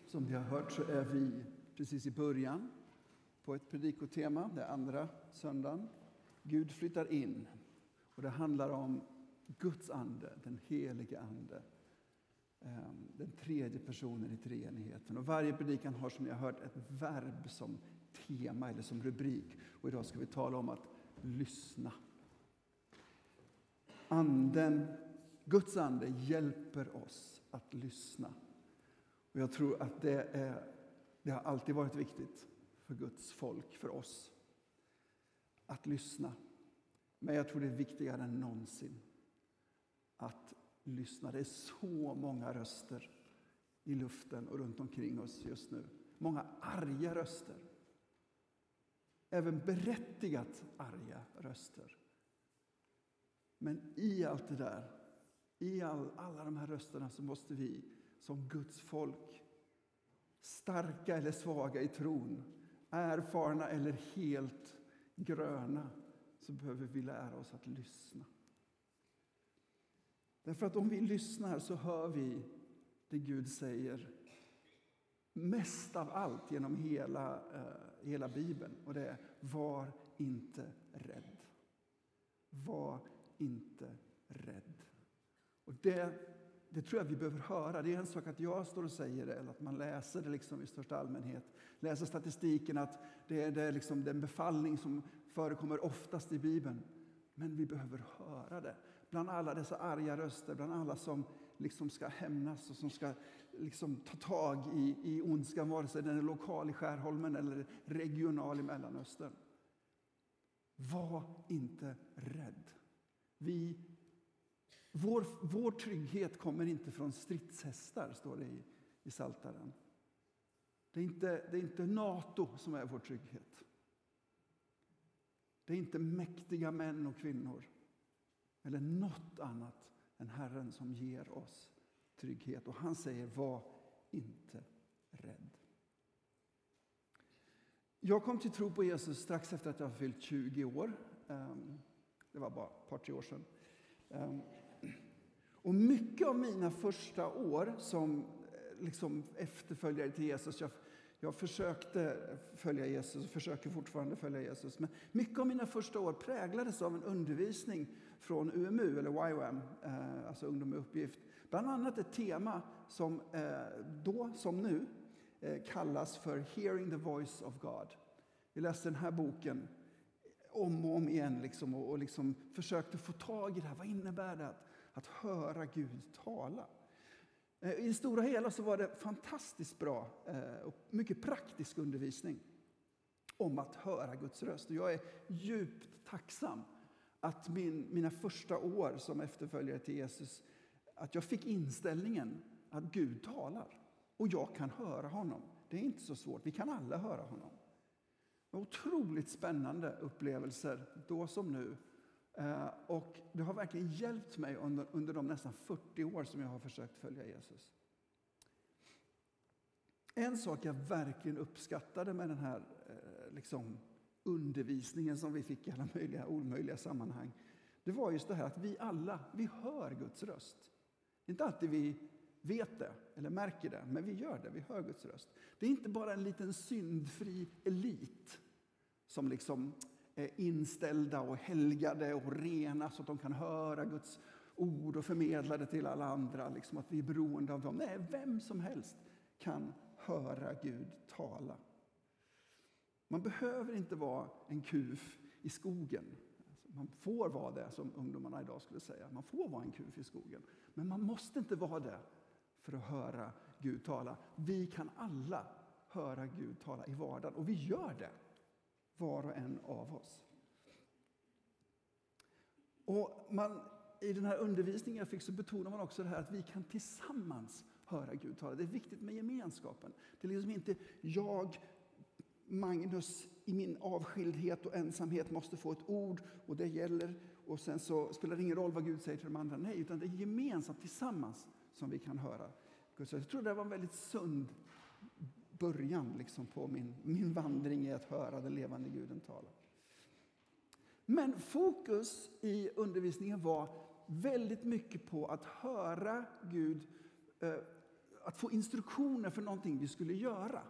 Som vi har hört så är vi precis i början på ett predikotema, det andra söndagen. Gud flyttar in och det handlar om Guds ande, den helige ande. Den tredje personen i treenigheten. Och varje predikan har, som ni har hört, ett verb som tema eller som rubrik. Och idag ska vi tala om att lyssna. Guds ande hjälper oss att lyssna. Och jag tror att det har alltid varit viktigt för Guds folk, för oss, att lyssna. Men jag tror det är viktigare än någonsin att lyssna. Det är så många röster i luften och runt omkring oss just nu. Många arga röster. Även berättigat arga röster. Men i allt det där, i alla de här rösterna, så måste vi som Guds folk, starka eller svaga i tron, erfarna eller helt gröna, så behöver vi lära oss att lyssna. Därför att om vi lyssnar så hör vi det Gud säger mest av allt genom hela Bibeln. Och det är: var inte rädd. Var inte rädd. Och det tror jag vi behöver höra. Det är en sak att jag står och säger det, eller att man läser det liksom i största allmänhet. Läser statistiken att det är liksom den befallning som förekommer oftast i Bibeln. Men vi behöver höra det. Bland alla dessa arga röster, bland alla som liksom ska hämnas och som ska liksom ta tag i ondskan, vare sig den är lokal i Skärholmen eller regional i Mellanöstern. Var inte rädd. Vår trygghet kommer inte från stridshästar, står det i Psaltaren. Det är inte NATO som är vår trygghet. Det är inte mäktiga män och kvinnor eller något annat än Herren som ger oss trygghet. Och han säger: var inte rädd. Jag kom till tro på Jesus strax efter att jag fyllt 20 år. Det var bara ett par 3 år sedan. Och mycket av mina första år som liksom efterföljare till Jesus, jag försökte följa Jesus och försöker fortfarande följa Jesus, men mycket av mina första år präglades av en undervisning från UMU eller YWAM, alltså ungdom med uppgift. Bland annat ett tema som då som nu kallas för Hearing the Voice of God. Vi läste den här boken om och om igen liksom, och liksom försökte få tag i det här. Vad innebär det att höra Gud tala? I det stora hela så var det fantastiskt bra och mycket praktisk undervisning om att höra Guds röst. Och jag är djupt tacksam att mina första år som efterföljare till Jesus, att jag fick inställningen att Gud talar och jag kan höra honom. Det är inte så svårt, vi kan alla höra honom. Otroligt spännande upplevelser då som nu. Och det har verkligen hjälpt mig under de nästan 40 år som jag har försökt följa Jesus. En sak jag verkligen uppskattade med den här liksom undervisningen som vi fick i alla möjliga omöjliga sammanhang, det var just det här att vi hör Guds röst. Inte alltid vi vet det eller märker det, men vi gör det, vi hör Guds röst. Det är inte bara en liten syndfri elit som liksom är inställda och helgade och rena så att de kan höra Guds ord och förmedla det till alla andra, liksom att vi är beroende av dem. Nej, vem som helst kan höra Gud tala. Man behöver inte vara en kuf i skogen. Man får vara det, som ungdomarna idag skulle säga. Man får vara en kuf i skogen. Men man måste inte vara det för att höra Gud tala. Vi kan alla höra Gud tala i vardagen. Och vi gör det, var och en av oss. Och i den här undervisningen jag fick så betonar man också det här att vi kan tillsammans höra Gud tala. Det är viktigt med gemenskapen. Det är liksom inte jag, Magnus, i min avskildhet och ensamhet måste få ett ord och det gäller, och sen så spelar det ingen roll vad Gud säger till de andra. Nej, utan det är gemensamt tillsammans som vi kan höra Gud. Jag tror det var en väldigt sund början liksom på min vandring i att höra den levande Guden tala. Men fokus i undervisningen var väldigt mycket på att höra Gud att få instruktioner för någonting vi skulle göra.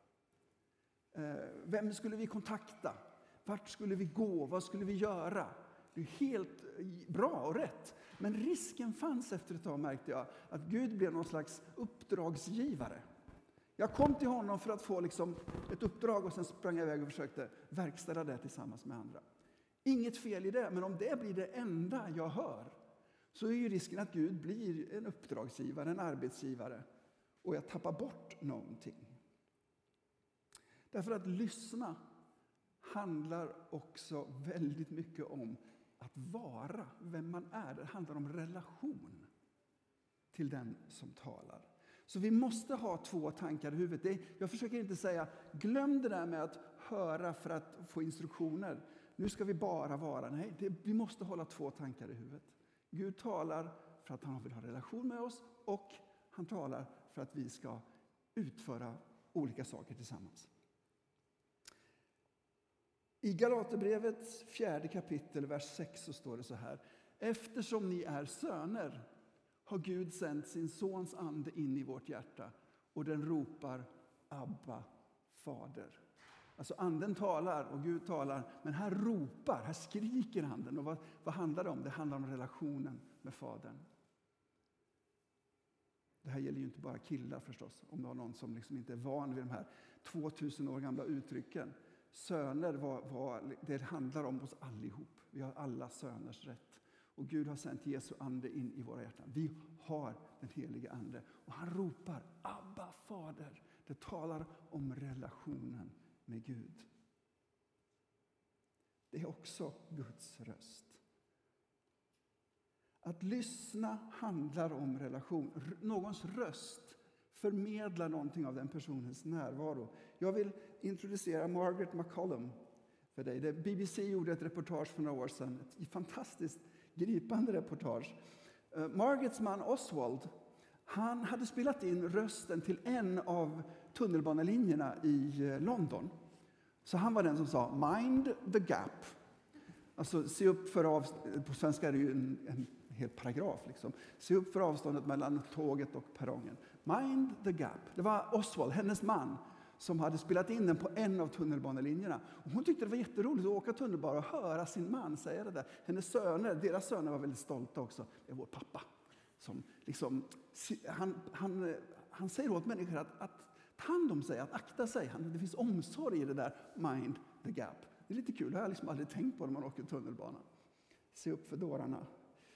Vem skulle vi kontakta? Vart skulle vi gå? Vad skulle vi göra? Det är helt bra och rätt. Men risken fanns efter ett tag, märkte jag, att Gud blev någon slags uppdragsgivare. Jag kom till honom för att få ett uppdrag och sen sprang jag iväg och försökte verkställa det tillsammans med andra. Inget fel i det, men om det blir det enda jag hör så är ju risken att Gud blir en uppdragsgivare, en arbetsgivare, och jag tappar bort någonting. Därför att lyssna handlar också väldigt mycket om att vara vem man är. Det handlar om relation till den som talar. Så vi måste ha två tankar i huvudet. Jag försöker inte säga, glöm det där med att höra för att få instruktioner. Nu ska vi bara vara. Nej, vi måste hålla två tankar i huvudet. Gud talar för att han vill ha relation med oss och han talar för att vi ska utföra olika saker tillsammans. I Galaterbrevets 4 kapitel, vers 6 så står det så här. Eftersom ni är söner har Gud sänt sin sons ande in i vårt hjärta och den ropar Abba, Fader. Alltså anden talar och Gud talar, men här ropar, här skriker anden. Och vad handlar det om? Det handlar om relationen med Fadern. Det här gäller ju inte bara killar förstås, om det var någon som inte är van vid de här 2000 år gamla uttrycken. Söner, det handlar om oss allihop. Vi har alla söners rätt. Och Gud har sänt Jesu ande in i våra hjärtan. Vi har den helige ande. Och han ropar, Abba, Fader. Det talar om relationen med Gud. Det är också Guds röst. Att lyssna handlar om relation. Någons röst förmedlar någonting av den personens närvaro. Jag vill introducera Margaret McCollum för dig. BBC gjorde ett reportage för några år sedan. Ett fantastiskt gripande reportage. Margarets man Oswald, han hade spelat in rösten till en av tunnelbanelinjerna i London. Så han var den som sa, mind the gap. Alltså se upp för på svenska är det ju en hel paragraf. Se upp för avståndet mellan tåget och perrongen. Mind the gap. Det var Oswald, hennes man, som hade spelat in den på en av tunnelbanelinjerna. Och hon tyckte det var jätteroligt att åka tunnelbana och höra sin man säga det där. Hennes söner, deras söner var väldigt stolta också. Det är vår pappa. Som han säger åt människor att ta hand om sig, att akta sig. Det finns omsorg i det där mind the gap. Det är lite kul, det har jag aldrig tänkt på när man åker tunnelbana. Se upp för dårarna.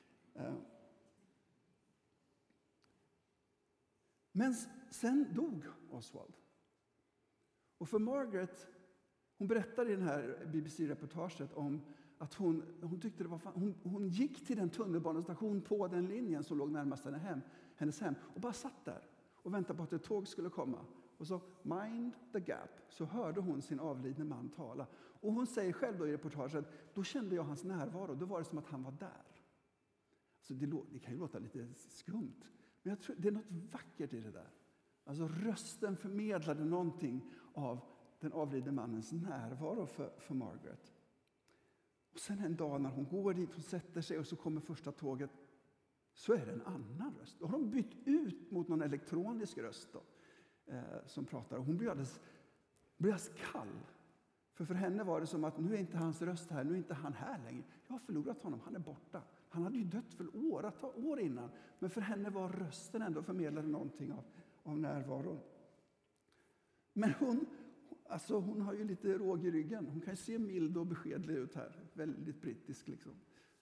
Men sen dog Oswald. Och för Margaret, hon berättade i det här BBC-reportaget om att hon tyckte det var hon gick till den tunnelbanestation på den linjen som låg närmast hennes hem och bara satt där och väntade på att ett tåg skulle komma. Och så mind the gap, så hörde hon sin avlidne man tala. Och hon säger själv då i reportaget, då kände jag hans närvaro, då var det som att han var där. Så det kan ju låta lite skumt, men jag tror det är något vackert i det där. Alltså rösten förmedlade någonting av den avlidne mannens närvaro för Margaret. Och sen en dag när hon går dit och sätter sig och så kommer första tåget, så är det en annan röst. Då har de bytt ut mot någon elektronisk röst då, som pratar. Och hon blir alldeles kall. För henne var det som att nu är inte hans röst här, nu är inte han här längre. Jag har förlorat honom, han är borta. Han hade ju dött för år innan. Men för henne var rösten ändå förmedlade någonting av närvaron. Men hon har ju lite råg i ryggen. Hon kan ju se mild och beskedlig ut här. Väldigt brittisk liksom.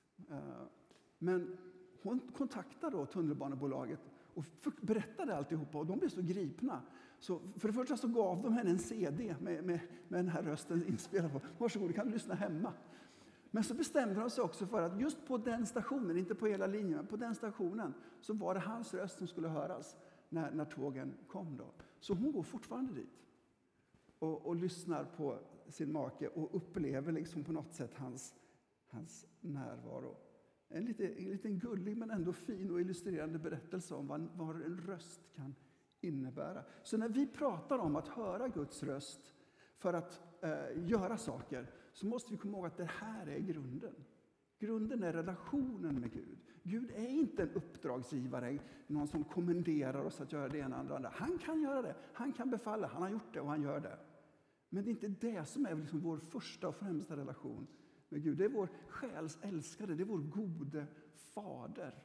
Men hon kontaktade då tunnelbanebolaget och berättade alltihopa. Och de blev så gripna. Så för det första så gav de henne en CD med den här rösten inspelad på. Varsågod, du kan lyssna hemma. Men så bestämde de sig också för att just på den stationen, inte på hela linjen, men på den stationen så var det hans röst som skulle höras när tågen kom då. Så hon går fortfarande dit och lyssnar på sin make och upplever liksom på något sätt hans närvaro. En liten gullig men ändå fin och illustrerande berättelse om vad en röst kan innebära. Så när vi pratar om att höra Guds röst för att göra saker, så måste vi komma ihåg att det här är grunden. Grunden är relationen med Gud. Gud är inte en uppdragsgivare, någon som kommenderar oss att göra det ena och det andra. Han kan göra det, han kan befalla, han har gjort det och han gör det. Men det är inte det som är liksom vår första och främsta relation med Gud. Det är vår själs älskare, det är vår gode fader.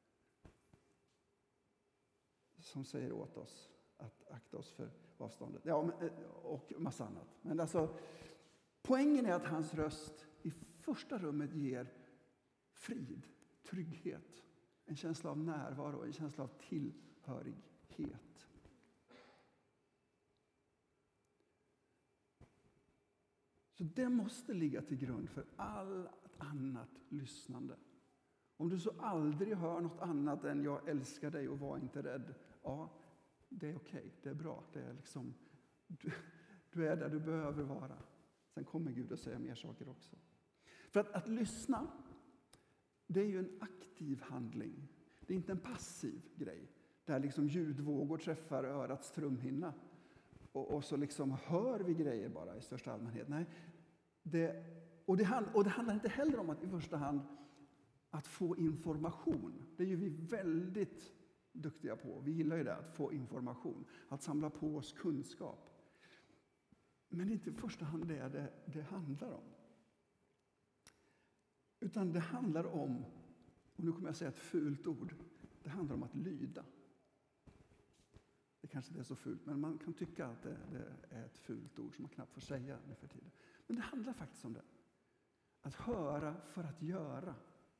Som säger åt oss att akta oss för avståndet. Ja, och massa annat. Men alltså, poängen är att hans röst i första rummet ger frid, trygghet, en känsla av närvaro, en känsla av tillhörighet. Så det måste ligga till grund för allt annat lyssnande. Om du så aldrig hör något annat än jag älskar dig och var inte rädd. Ja, det är okej, det är bra. Det är liksom, du är där du behöver vara. Sen kommer Gud att säga mer saker också. För att lyssna, det är ju en aktiv handling. Det är inte en passiv grej. Där liksom ljudvågor träffar örats trumhinna. Och så liksom hör vi grejer bara i största allmänhet. Nej, det handlar inte heller om att i första hand att få information. Det är ju vi väldigt duktiga på. Vi gillar ju det, att få information. Att samla på oss kunskap. Men det är inte i första hand det handlar om. Utan det handlar om, och nu kommer jag säga ett fult ord. Det handlar om att lyda. Det kanske inte är så fult, men man kan tycka att det är ett fult ord som man knappt får säga nu för tiden. Men det handlar faktiskt om det. Att höra för att göra.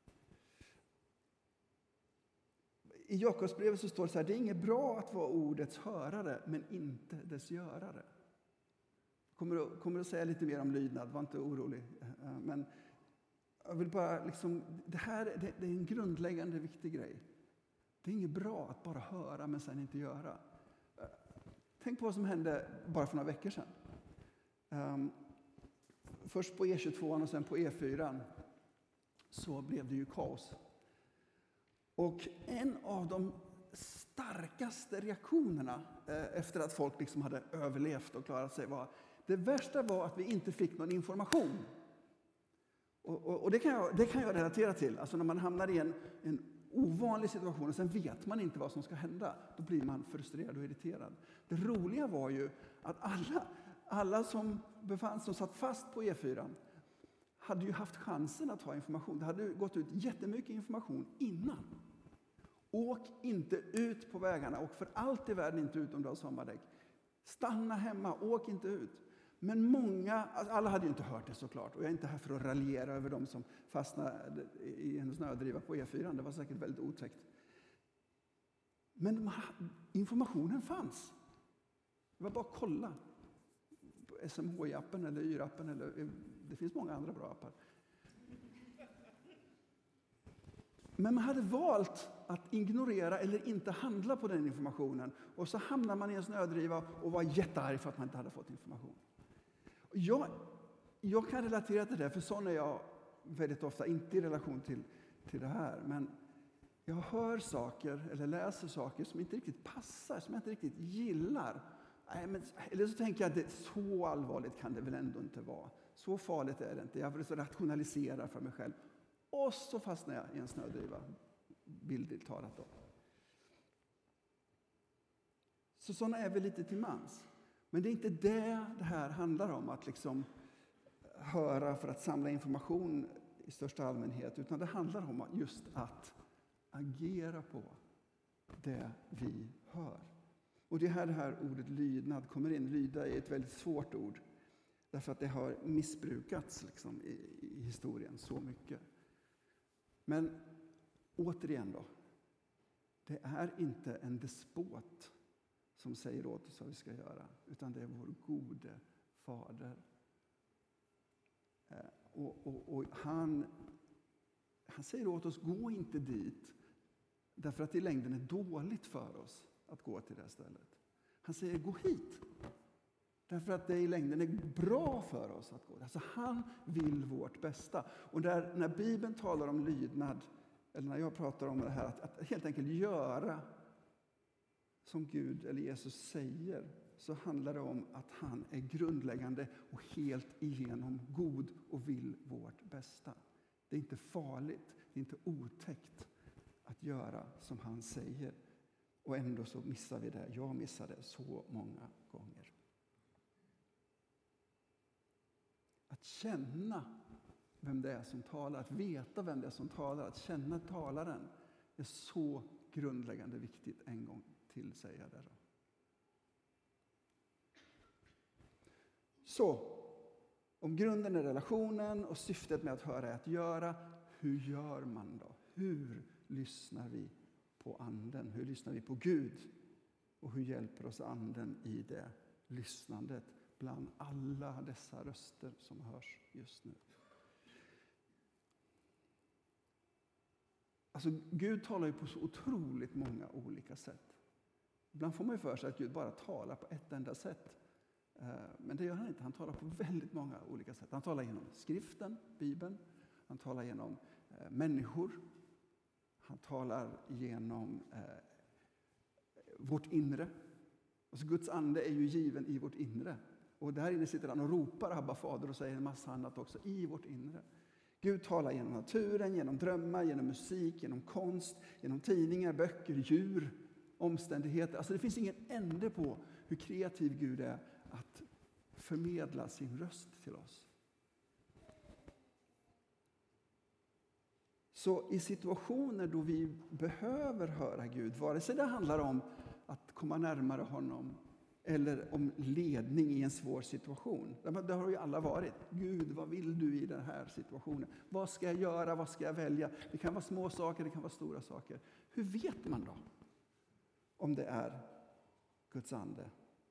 I Jakobsbrevet så står det så här: det är inget bra att vara ordets hörare, men inte dess görare. Kommer att säga lite mer om lydnad, var inte orolig. Men jag vill bara liksom, det är en grundläggande viktig grej. Det är inget bra att bara höra men sen inte göra. Tänk på vad som hände bara för några veckor sedan. Först på E22 och sen på E4 så blev det ju kaos. Och en av de starkaste reaktionerna efter att folk liksom hade överlevt och klarat sig var, det värsta var att vi inte fick någon information. Och det kan jag relatera till. Alltså när man hamnar i en ovanlig situation och sen vet man inte vad som ska hända, då blir man frustrerad och irriterad. Det roliga var ju att alla som satt fast på E4 hade ju haft chansen att ha information. Det hade gått ut jättemycket information innan. Åk inte ut på vägarna, och för allt i världen inte ut om du har sommardäck. Stanna hemma, åk inte ut. Men alla hade ju inte hört det såklart. Och jag är inte här för att raljera över dem som fastnade i en snödriva på E4. Det var säkert väldigt otäckt. Men informationen fanns. Det var bara att kolla. På SMHI-appen eller YR-appen. Det finns många andra bra appar. Men man hade valt att ignorera eller inte handla på den informationen. Och så hamnar man i en snödriva och var jättearg för att man inte hade fått information. Jag kan relatera till det, för sån är jag väldigt ofta, inte i relation till det här. Men jag hör saker eller läser saker som inte riktigt passar, som jag inte riktigt gillar. Eller så tänker jag att det, så allvarligt kan det väl ändå inte vara. Så farligt är det inte. Jag vill så rationalisera för mig själv. Och så fastnar jag i en snödriva, bildligt talat då. Så sådana är vi lite till mans. Men det är inte det här handlar om, att liksom höra för att samla information i största allmänhet. Utan det handlar om just att agera på det vi hör. Och det är här det här ordet lydnad kommer in. Lyda är ett väldigt svårt ord. Därför att det har missbrukats liksom i historien så mycket. Men återigen då. Det är inte en despot som säger åt oss vad vi ska göra. Utan det är vår gode fader. Och han säger åt oss, gå inte dit. Därför att i längden är dåligt för oss att gå till det här stället. Han säger, gå hit. Därför att det i längden är bra för oss att gå. Alltså han vill vårt bästa. Och när Bibeln talar om lydnad, eller när jag pratar om det här, att helt enkelt göra som Gud eller Jesus säger, så handlar det om att han är grundläggande och helt igenom god och vill vårt bästa. Det är inte farligt, det är inte otäckt. att göra som han säger. Och ändå så missar vi det. Jag missar det så många gånger. Att känna vem det är som talar, att veta vem det är som talar, att känna talaren är så grundläggande viktigt. En gång till säger jag det då. Så, om grunden är relationen och syftet med att höra är att göra, hur gör man då? Hur lyssnar vi på anden? Hur lyssnar vi på Gud? Och hur hjälper oss anden i det lyssnandet bland alla dessa röster som hörs just nu? Alltså Gud talar ju på så otroligt många olika sätt. Ibland får man ju för sig att Gud bara talar på ett enda sätt. Men det gör han inte. Han talar på väldigt många olika sätt. Han talar genom skriften, Bibeln. Han talar genom människor. Han talar genom vårt inre. Alltså Guds ande är ju given i vårt inre. Och där inne sitter han och ropar Abba Fader och säger en massa annat också i vårt inre. Gud talar genom naturen, genom drömmar, genom musik, genom konst, genom tidningar, böcker, djur, omständigheter. Alltså det finns ingen ände på hur kreativ Gud är att förmedla sin röst till oss. Så i situationer då vi behöver höra Gud, vare sig det handlar om att komma närmare honom eller om ledning i en svår situation. Det har ju alla varit. Gud, vad vill du i den här situationen? Vad ska jag göra? Vad ska jag välja? Det kan vara små saker, det kan vara stora saker. Hur vet man då om det är Guds ande?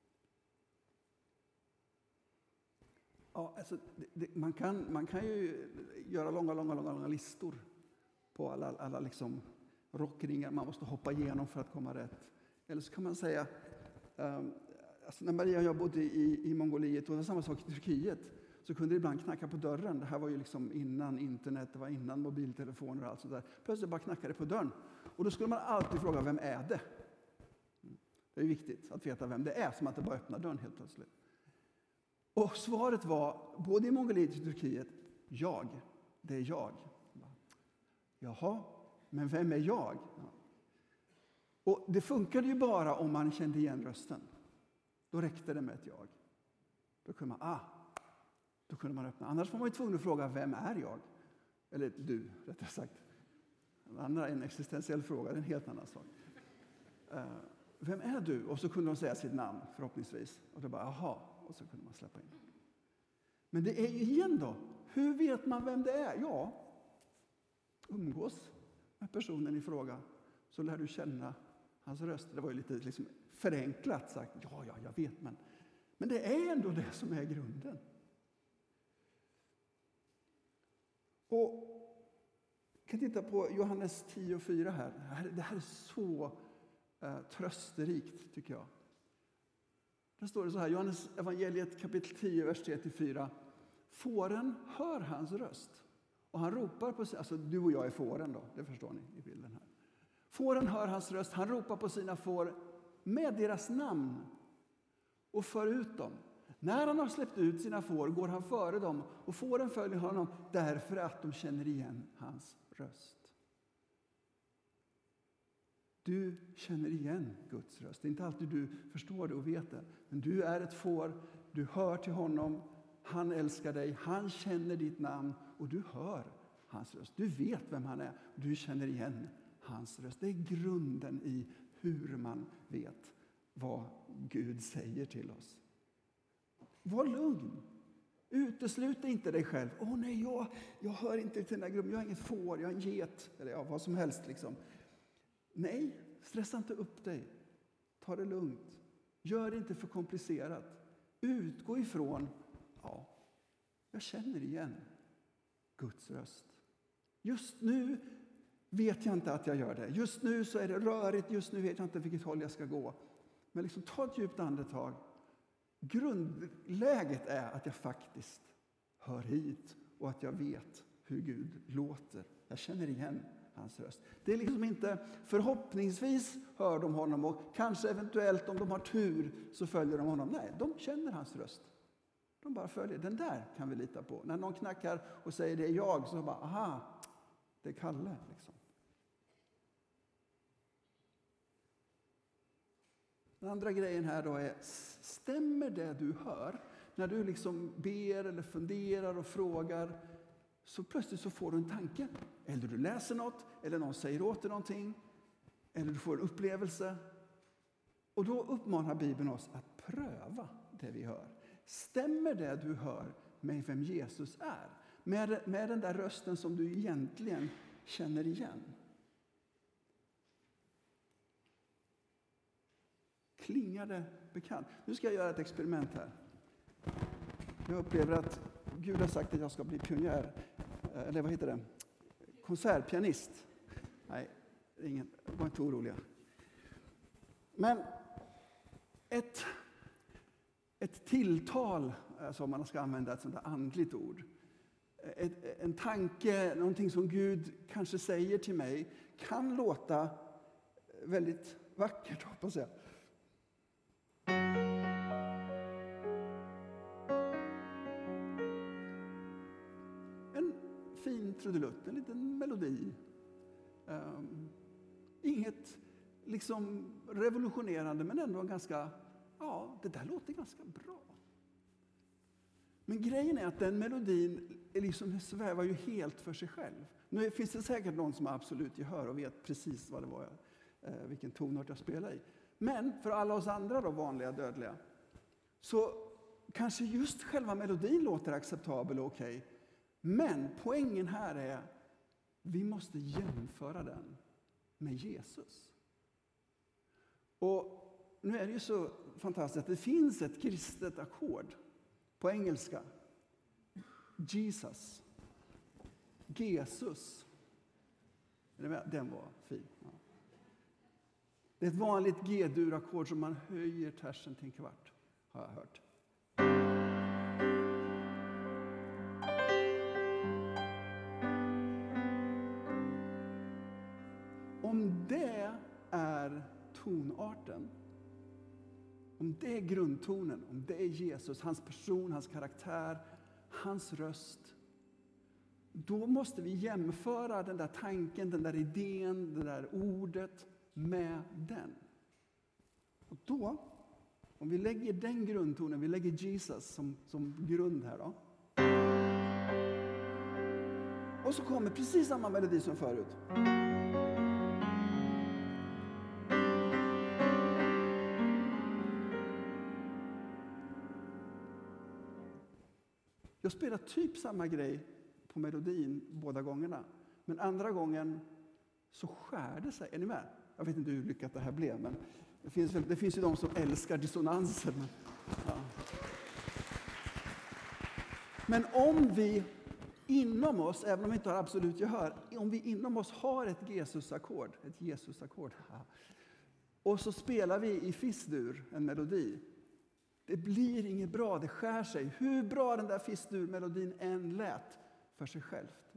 Ja, alltså, man kan ju göra långa listor på alla liksom rockringar man måste hoppa igenom för att komma rätt. Eller så kan man säga, alltså när Maria och jag bodde i Mongoliet, och det var samma sak i Turkiet, så kunde det ibland knacka på dörren. Det här var ju liksom innan internet, det var innan mobiltelefoner och allt sånt där. Plötsligt bara knackade det på dörren. Och då skulle man alltid fråga, vem är det? Det är viktigt att veta vem det är, som att det bara öppnar dörren helt plötsligt. Och svaret var, både i Mongoliet och Turkiet, det är jag. Jaha, men vem är jag? Och det funkade ju bara om man kände igen rösten. Då räckte det med ett jag. Då kunde man öppna. Annars var man ju tvungen att fråga, vem är jag? Eller du, rättare sagt. Det andra är en existentiell fråga, det är en helt annan sak. Vem är du? Och så kunde de säga sitt namn, förhoppningsvis. Och då bara, jaha. Och så kunde man släppa in. Men det är ju igen då. Hur vet man vem det är? Ja, umgås med personen i fråga. Så lär du känna hans röst. Det var ju lite liksom förenklat sagt. Ja, jag vet. Men det är ändå det som är grunden. Och jag kan titta på Johannes 10:4 här. Det här är så trösterikt tycker jag. Där står det så här, Johannes evangeliet kapitel 10, vers 3-4. Fåren hör hans röst. Och han ropar på sig, alltså du och jag är fåren då, det förstår ni i bilden här. Fåren hör hans röst, han ropar på sina får med deras namn och för ut dem. När han har släppt ut sina får går han före dem och fåren följer honom därför att de känner igen hans röst. Du känner igen Guds röst. Det är inte alltid du förstår det och vet det. Men du är ett får, du hör till honom, han älskar dig, han känner ditt namn och du hör hans röst. Du vet vem han är, du känner igen hans röst. Det är grunden i hur man vet vad Gud säger till oss. Var lugn. Uteslut inte dig själv. Nej, jag hör inte till den här gruppen. Jag är inget får, jag är en get. Eller vad som helst liksom. Nej, stressa inte upp dig. Ta det lugnt. Gör det inte för komplicerat. Utgå ifrån, jag känner igen Guds röst. Just nu vet jag inte att jag gör det. Just nu så är det rörigt. Just nu vet jag inte vilket håll jag ska gå. Men liksom ta ett djupt andetag. Grundläget är att jag faktiskt hör hit och att jag vet hur Gud låter. Jag känner igen hans röst. Det är liksom inte förhoppningsvis hör de honom och kanske eventuellt om de har tur så följer de honom. Nej, de känner hans röst. De bara följer. Den där kan vi lita på. När någon knackar och säger det är jag så bara, aha, det är Kalle liksom. Den andra grejen här då är, stämmer det du hör? När du liksom ber eller funderar och frågar, så plötsligt så får du en tanke. Eller du läser något, eller någon säger åt dig någonting. Eller du får en upplevelse. Och då uppmanar Bibeln oss att pröva det vi hör. Stämmer det du hör med vem Jesus är? Med den där rösten som du egentligen känner igen. Klingar det bekant? Nu ska jag göra ett experiment här. Jag upplever att Gud har sagt att jag ska bli pionjär. Eller vad heter det? Konsertpianist. Nej, var inte oroliga. Men ett tilltal, som man ska använda ett sånt där andligt ord. En tanke, någonting som Gud kanske säger till mig, kan låta väldigt vackert, hoppas jag. En fin trudelutt, en liten melodi. Inget liksom revolutionerande, men ändå ganska, ja, det där låter ganska bra. Men grejen är att den melodin liksom svävar ju helt för sig själv. Nu finns det säkert någon som har absolut gehör och vet precis vad det var, vilken tonart jag spelar i. Men för alla oss andra då, vanliga dödliga, så kanske just själva melodin låter acceptabel och okej. Men poängen här är, vi måste jämföra den med Jesus. Och nu är det ju så fantastiskt att det finns ett kristet ackord på engelska. Jesus. Jesus. Den var fin. Ja. Det är ett vanligt G-dur-ackord som man höjer tersen till en kvart, har jag hört. Om det är tonarten, om det är grundtonen, om det är Jesus, hans person, hans karaktär, hans röst, då måste vi jämföra den där tanken, den där idén, det där ordet med den. Och då, om vi lägger den grundtonen, vi lägger Jesus som grund här då. Och så kommer precis samma melodi som förut. Jag spelar typ samma grej på melodin båda gångerna. Men andra gången så skär det sig. Är ni med? Jag vet inte hur lyckat det här blev. Men det finns ju de som älskar dissonanser. Men om vi inom oss, även om vi inte har absolut gehör, om vi inom oss har ett Jesus-ackord, och så spelar vi i fis-dur en melodi. Det blir inget bra, det skär sig. Hur bra den där fis-dur-melodin än lät för sig självt.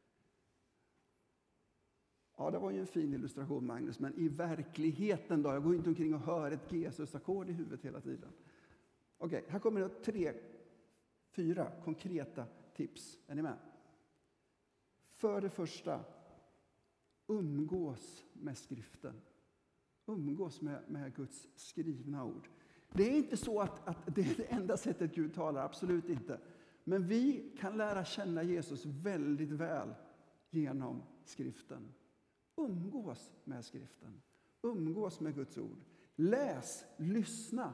Ja, det var ju en fin illustration, Magnus, men i verkligheten då? Jag går inte omkring och hör ett Jesus-ackord i huvudet hela tiden. Okej, här kommer det 4 konkreta tips. Är ni med? För det första, umgås med skriften. Umgås med Guds skrivna ord. Det är inte så att det är det enda sättet Gud talar, absolut inte. Men vi kan lära känna Jesus väldigt väl genom skriften. Umgås med skriften. Umgås med Guds ord. Läs, lyssna.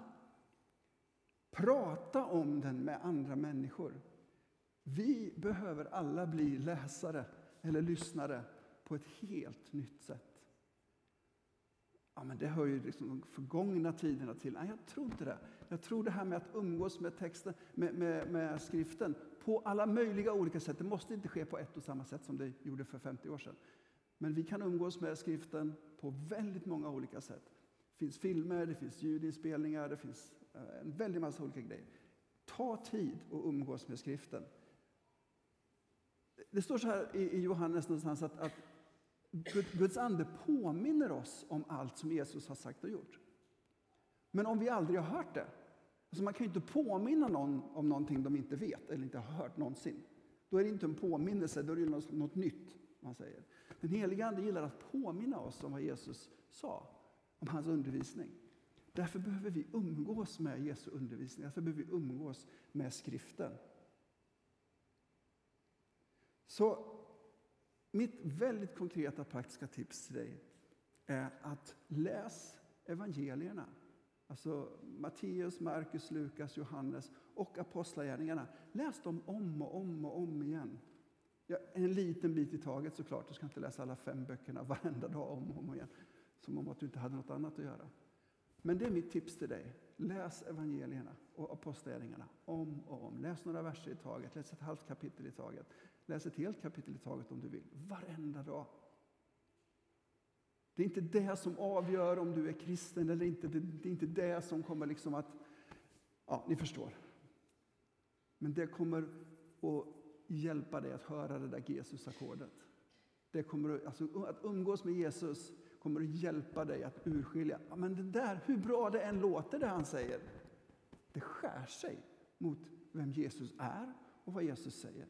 Prata om den med andra människor. Vi behöver alla bli läsare eller lyssnare på ett helt nytt sätt. Ja, men det hör ju liksom de förgångna tiderna till. Nej, jag tror inte det. Jag tror det här med att umgås med texten, med skriften på alla möjliga olika sätt. Det måste inte ske på ett och samma sätt som det gjorde för 50 år sedan. Men vi kan umgås med skriften på väldigt många olika sätt. Det finns filmer, det finns ljudinspelningar, det finns en väldigt massa olika grejer. Ta tid och umgås med skriften. Det står så här i Johannes någonstans att Guds ande påminner oss om allt som Jesus har sagt och gjort. Men om vi aldrig har hört det, alltså man kan ju inte påminna någon om någonting de inte vet eller inte har hört någonsin. Då är det inte en påminnelse, då är det något nytt man säger. Den helige ande gillar att påminna oss om vad Jesus sa, om hans undervisning. Därför behöver vi umgås med Jesu undervisning. Därför behöver vi umgås med skriften. Så mitt väldigt konkreta praktiska tips till dig är att läs evangelierna. Alltså Matteus, Markus, Lukas, Johannes och apostlagärningarna. Läs dem om och om och om igen. Ja, en liten bit i taget såklart. Du ska inte läsa alla 5 böckerna varenda dag om och om igen. Som om att du inte hade något annat att göra. Men det är mitt tips till dig. Läs evangelierna och apostlagärningarna om och om. Läs några verser i taget. Läs ett halvt kapitel i taget. Läs ett helt kapitel i taget om du vill. Varenda dag. Det är inte det som avgör om du är kristen eller inte. Det är inte det som kommer liksom att... Ja, ni förstår. Men det kommer att hjälpa dig att höra det där Jesus-ackordet. Det kommer att umgås med Jesus kommer att hjälpa dig att urskilja. Ja, men det där, hur bra det än låter det han säger. Det skär sig mot vem Jesus är och vad Jesus säger.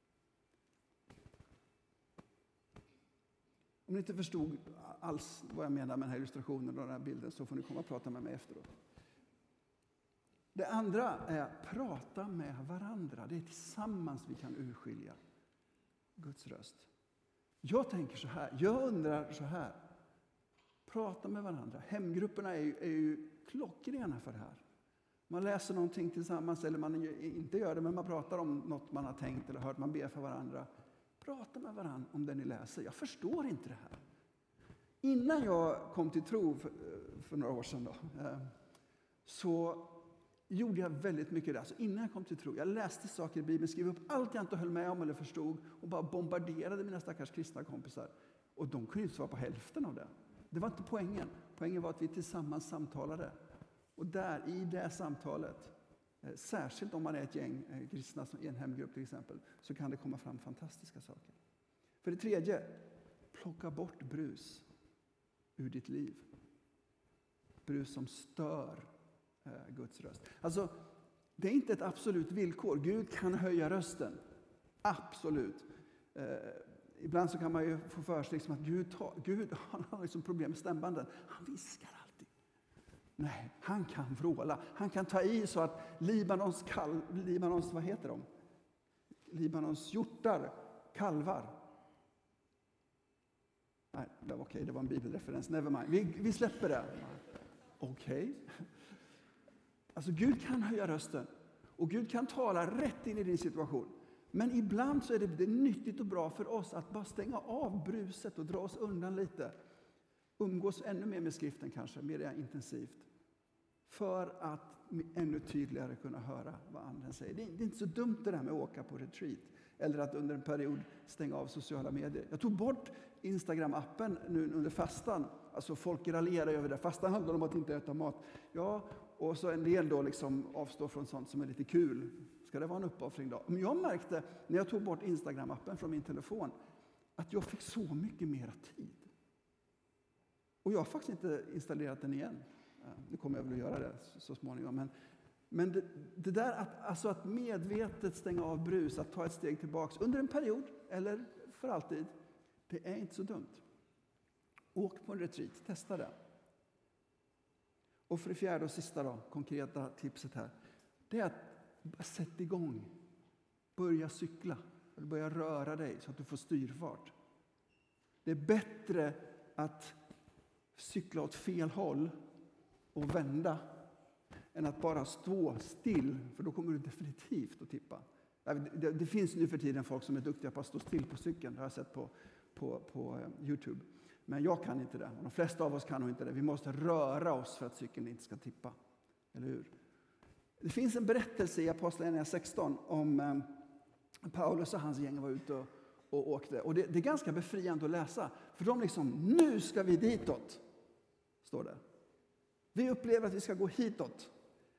Om ni inte förstod alls vad jag menar med den här illustrationen och den här bilden så får ni komma och prata med mig efteråt. Det andra är prata med varandra. Det är tillsammans vi kan urskilja Guds röst. Jag tänker så här, jag undrar så här. Prata med varandra. Hemgrupperna är ju klockrena för det här. Man läser någonting tillsammans eller man inte gör det men man pratar om något man har tänkt eller hört. Man ber för varandra. Prata med varandra om det ni läser. Jag förstår inte det här. Innan jag kom till tro för några år sedan så gjorde jag väldigt mycket det. Alltså innan jag kom till tro. Jag läste saker i Bibeln, skrev upp allt jag inte höll med om eller förstod och bara bombarderade mina stackars kristna kompisar. Och de kunde inte svara på hälften av det. Det var inte poängen. Poängen var att vi tillsammans samtalade. Och där i det samtalet, särskilt om man är ett gäng kristna i en hemgrupp till exempel, så kan det komma fram fantastiska saker. För det tredje, plocka bort brus ur ditt liv. Brus som stör Guds röst. Alltså, det är inte ett absolut villkor. Gud kan höja rösten. Absolut. Ibland så kan man ju få för sig liksom att Gud han har liksom problem med stämbanden. Han viskar alltid. Nej, han kan vråla. Han kan ta i så att Libanons vad heter de? Libanons hjortar, kalvar. Nej, det var okej, det var en bibelreferens. Never mind. Vi släpper det. Okej. Alltså Gud kan höja rösten. Och Gud kan tala rätt in i din situation. Men ibland så är det nyttigt och bra för oss att bara stänga av bruset och dra oss undan lite. Umgås ännu mer med skriften kanske, mer intensivt. För att ännu tydligare kunna höra vad anden säger. Det är inte så dumt det där med att åka på retreat. Eller att under en period stänga av sociala medier. Jag tog bort Instagram-appen nu under fastan. Alltså folk raljerar över det. Fastan handlar om att inte äta mat. Ja, och så en del då liksom avstår från sånt som är lite kul. Ska det vara en uppoffring då? Men jag märkte när jag tog bort Instagram-appen från min telefon att jag fick så mycket mera tid. Och jag har faktiskt inte installerat den igen. Nu kommer jag väl att göra det så småningom. Men det där att medvetet stänga av brus, att ta ett steg tillbaks under en period eller för alltid, det är inte så dumt. Åk på en retreat, testa det. Och för det fjärde och sista då, konkreta tipset här, det är att sätta igång. Börja cykla, eller börja röra dig så att du får styrfart. Det är bättre att cykla åt fel håll och vända än att bara stå still, för då kommer du definitivt att tippa. Det finns nu för tiden folk som är duktiga på att stå still på cykeln, det har jag sett på YouTube. Men jag kan inte det, och de flesta av oss kan nog inte det. Vi måste röra oss för att cykeln inte ska tippa, eller hur? Det finns en berättelse i Apostlagärningarna 16 om Paulus och hans gäng var ute och åkte. Och det är ganska befriande att läsa, för de liksom, nu ska vi ditåt, står det. Vi upplever att vi ska gå hitåt.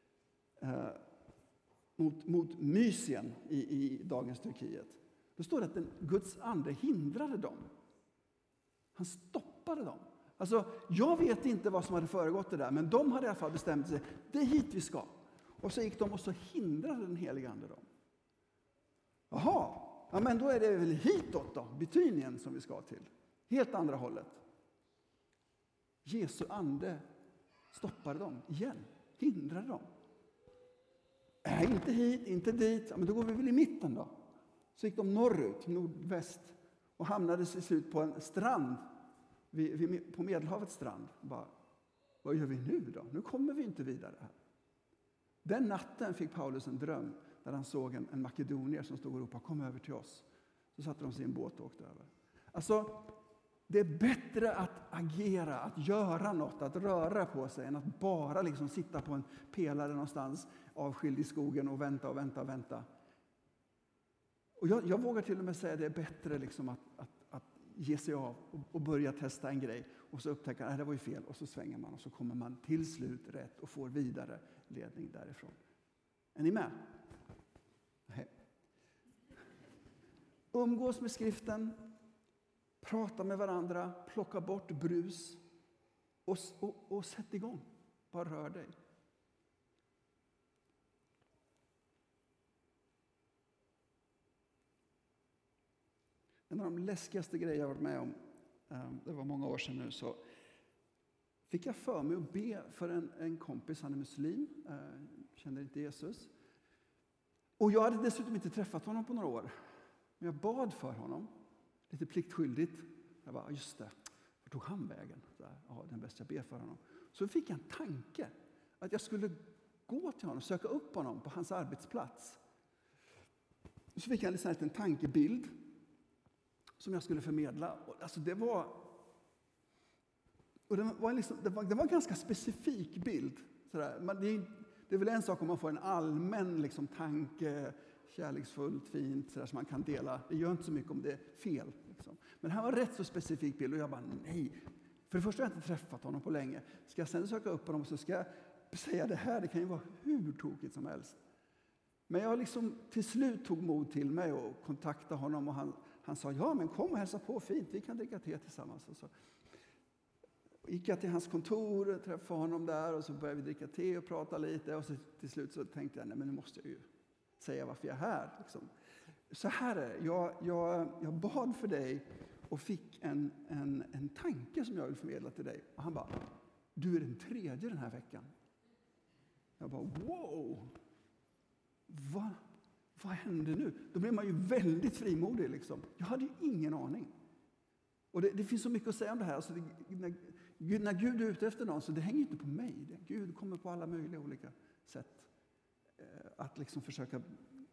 Mot Mysien i dagens Turkiet. Då står det att Guds ande hindrade dem. Han stoppade dem. Alltså, jag vet inte vad som hade föregått det där, men de hade i alla fall bestämt sig. Det är hit vi ska. Och så gick de och så hindrade den heliga ande dem. Jaha, ja, men då är det väl hitåt då, Bitynien som vi ska till. Helt andra hållet. Jesu ande stoppade dem igen, hindrade dem. Inte hit, inte dit, ja, men då går vi väl i mitten då. Så gick de norrut, nordväst, och hamnade till slut på en strand, på Medelhavets strand. Bara, vad gör vi nu då? Nu kommer vi inte vidare här. Den natten fick Paulus en dröm där han såg en makedonier som stod och ropade, kom över till oss. Så satte de sig i en båt och åkte över. Alltså, det är bättre att agera, att göra något, att röra på sig än att bara liksom sitta på en pelare någonstans avskild i skogen och vänta. Och jag vågar till och med säga att det är bättre liksom att ge sig av och börja testa en grej. Och så upptäcker man att det var ju fel och så svänger man och så kommer man till slut rätt och får vidare ledning därifrån. Är ni med? Nej. Umgås med skriften, prata med varandra, plocka bort brus och sätt igång. Bara rör dig. En av de läskigaste grejer jag varit med om, det var många år sedan nu, så fick jag för mig att be för en kompis, han är muslim, känner inte Jesus. Och jag hade dessutom inte träffat honom på några år. Men jag bad för honom, lite pliktskyldigt. Jag bara, just det, vart tog han vägen? Ja, den bästa jag ber för honom. Så fick jag en tanke att jag skulle gå till honom, söka upp honom på hans arbetsplats. Så fick jag en liten tankebild som jag skulle förmedla. Alltså det var en ganska specifik bild. Det är väl en sak om man får en allmän liksom, tanke, kärleksfullt, fint, sådär, som man kan dela. Det gör inte så mycket om det är fel. Liksom. Men det här var en rätt så specifik bild och jag bara, nej. För det första har jag inte träffat honom på länge. Ska jag sen söka upp honom så ska jag säga det här. Det kan ju vara hur tokigt som helst. Men jag liksom till slut tog mod till mig och kontaktade honom och han sa, ja men kom och hälsa på, fint, vi kan dricka te tillsammans. Och så gick jag till hans kontor och träffade honom där och så började vi dricka te och prata lite. Och så till slut så tänkte jag, nej men nu måste jag ju säga varför jag är här. Liksom. Så här är det, jag bad för dig och fick en tanke som jag vill förmedla till dig. Och han bara, du är den tredje den här veckan. Jag bara, wow! Vad hände nu? Då blev man ju väldigt frimodig. Liksom. Jag hade ju ingen aning. Och det finns så mycket att säga om det här. Alltså när Gud är ute efter någon så det hänger inte på mig. Gud kommer på alla möjliga olika sätt att liksom försöka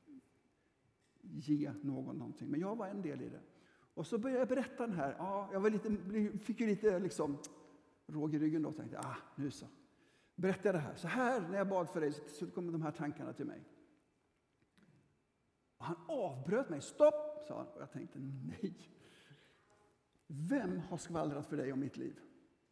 ge någon någonting. Men jag var en del i det. Och så började jag berätta den här. Ja, jag fick ju lite liksom, råg i ryggen då och tänkte, nu så. Berättade jag det här. Så här när jag bad för dig så kom de här tankarna till mig. Och han avbröt mig. Stopp, sa han. Och jag tänkte, nej. Vem har skvallrat för dig om mitt liv?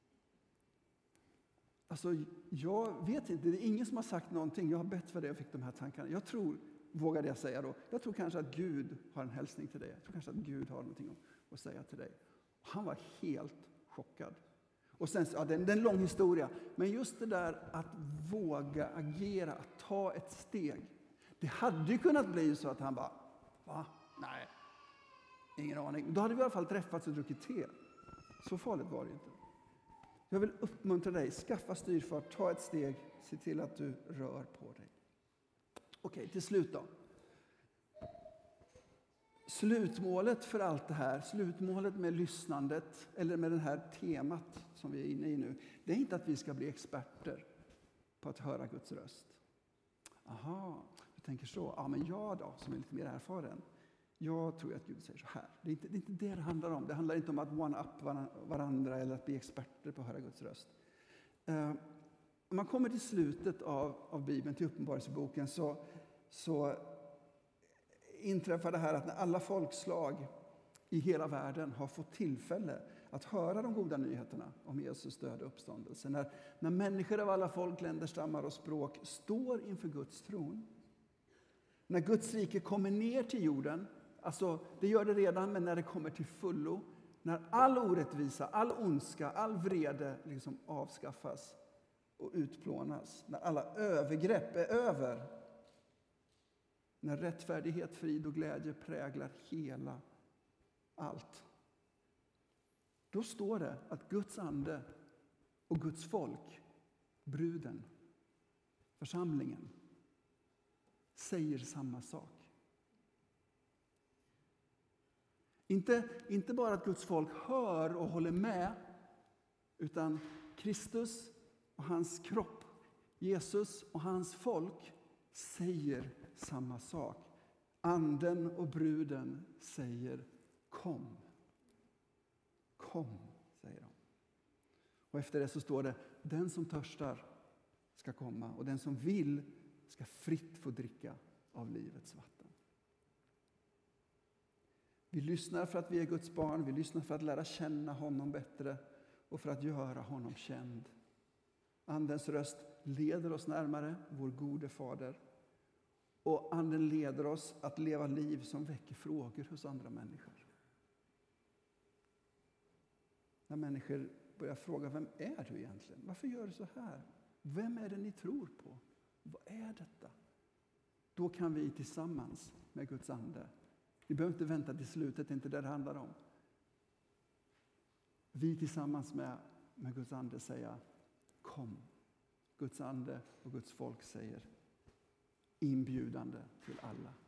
Alltså, jag vet inte. Det är ingen som har sagt någonting. Jag har bett för dig och fick de här tankarna. Jag tror, vågade jag säga då, jag tror kanske att Gud har en hälsning till dig. Jag tror kanske att Gud har någonting att säga till dig. Och han var helt chockad. Och sen, det är en lång historia. Men just det där att våga agera, att ta ett steg. Det hade ju kunnat bli så att han bara, va? Nej, ingen aning. Då hade vi i alla fall träffats och druckit te. Så farligt var det inte. Jag vill uppmuntra dig, skaffa styrfart, ta ett steg, se till att du rör på dig. Okej, till slut då. Slutmålet för allt det här, slutmålet med lyssnandet eller med det här temat som vi är inne i nu, det är inte att vi ska bli experter på att höra Guds röst. Aha, du tänker så. Ja, men jag då, som är lite mer erfaren, jag tror att Gud säger så här. Det är inte det handlar om. Det handlar inte om att one-up varandra eller att bli experter på att höra Guds röst. Om man kommer till slutet av Bibeln, till Uppenbarelseboken, så inträffar det här att när alla folkslag i hela världen har fått tillfälle att höra de goda nyheterna om Jesus död och uppståndelse. När människor av alla folk, länder, stammar och språk står inför Guds tron. När Guds rike kommer ner till jorden, alltså det gör det redan, men när det kommer till fullo, när all orättvisa, all ondska, all vrede liksom avskaffas och utplånas, när alla övergrepp är över, när rättfärdighet, frid och glädje präglar hela allt. Då står det att Guds ande och Guds folk bruden, församlingen, säger samma sak. Inte bara att Guds folk hör och håller med, utan Kristus och hans kropp, Jesus och hans folk säger samma sak. Anden och bruden säger kom. Kom, säger de. Och efter det så står det, den som törstar ska komma och den som vill ska fritt få dricka av livets vatten. Vi lyssnar för att vi är Guds barn, vi lyssnar för att lära känna honom bättre och för att göra honom känd. Andens röst leder oss närmare vår gode fader. Och anden leder oss att leva liv som väcker frågor hos andra människor. När människor börjar fråga, vem är du egentligen? Varför gör du så här? Vem är det ni tror på? Vad är detta? Då kan vi tillsammans med Guds ande. Vi behöver inte vänta till slutet, det är inte det handlar om. Vi tillsammans med Guds ande säger kom. Guds ande och Guds folk säger inbjudande till alla.